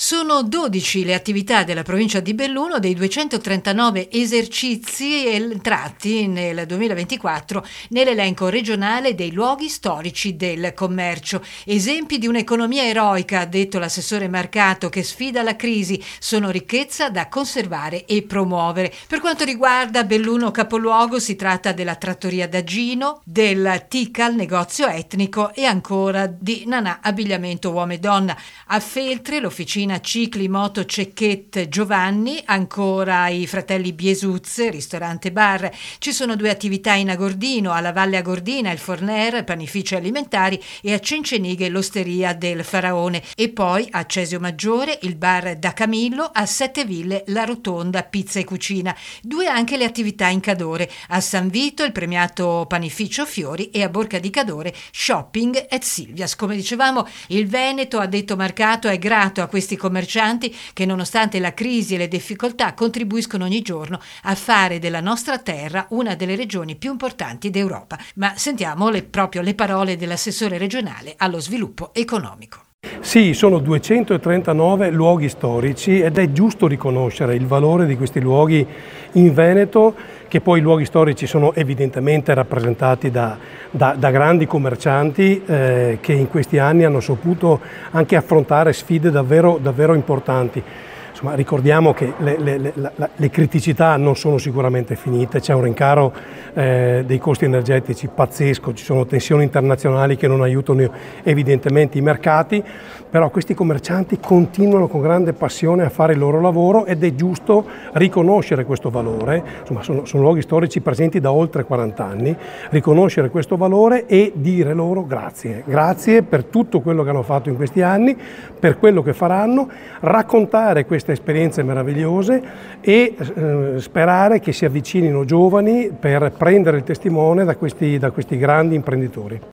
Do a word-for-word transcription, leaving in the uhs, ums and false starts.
Sono dodici le attività della provincia di Belluno dei duecentotrentanove esercizi entrati nel duemilaventiquattro nell'elenco regionale dei luoghi storici del commercio. Esempi di un'economia eroica, ha detto l'assessore Marcato, che sfida la crisi, sono ricchezza da conservare e promuovere. Per quanto riguarda Belluno capoluogo, si tratta della trattoria da Gino, del Tikal, negozio etnico, e ancora di Nanà abbigliamento uomo e donna. A Feltre l'officina Cicli Moto Cecchet Giovanni, ancora i fratelli Biesuzze, ristorante bar. Ci sono due attività in Agordino, alla Valle Agordina il Forner, panifici alimentari, e a Cencenighe l'osteria del Faraone, e poi a Cesio Maggiore il bar da Camillo, a Sette Ville la Rotonda pizza e cucina. Due anche le attività in Cadore, a San Vito il premiato panificio Fiori e a Borca di Cadore shopping et Silvias. Come dicevamo, il Veneto, ha detto Marcato, è grato a questi commercianti che, nonostante la crisi e le difficoltà, contribuiscono ogni giorno a fare della nostra terra una delle regioni più importanti d'Europa. Ma sentiamo le, proprio le parole dell'assessore regionale allo sviluppo economico. Sì, sono duecentotrentanove luoghi storici ed è giusto riconoscere il valore di questi luoghi in Veneto, che poi i luoghi storici sono evidentemente rappresentati da, da, da grandi commercianti eh, che in questi anni hanno saputo anche affrontare sfide davvero, davvero importanti. Insomma, ricordiamo che le, le, le, le criticità non sono sicuramente finite, c'è un rincaro eh, dei costi energetici pazzesco, ci sono tensioni internazionali che non aiutano evidentemente i mercati, però questi commercianti continuano con grande passione a fare il loro lavoro ed è giusto riconoscere questo valore. Insomma, sono, sono luoghi storici presenti da oltre quaranta anni, riconoscere questo valore e dire loro grazie, grazie per tutto quello che hanno fatto in questi anni, per quello che faranno, raccontare queste esperienze meravigliose e eh, sperare che si avvicinino giovani per prendere il testimone da questi, da questi grandi imprenditori.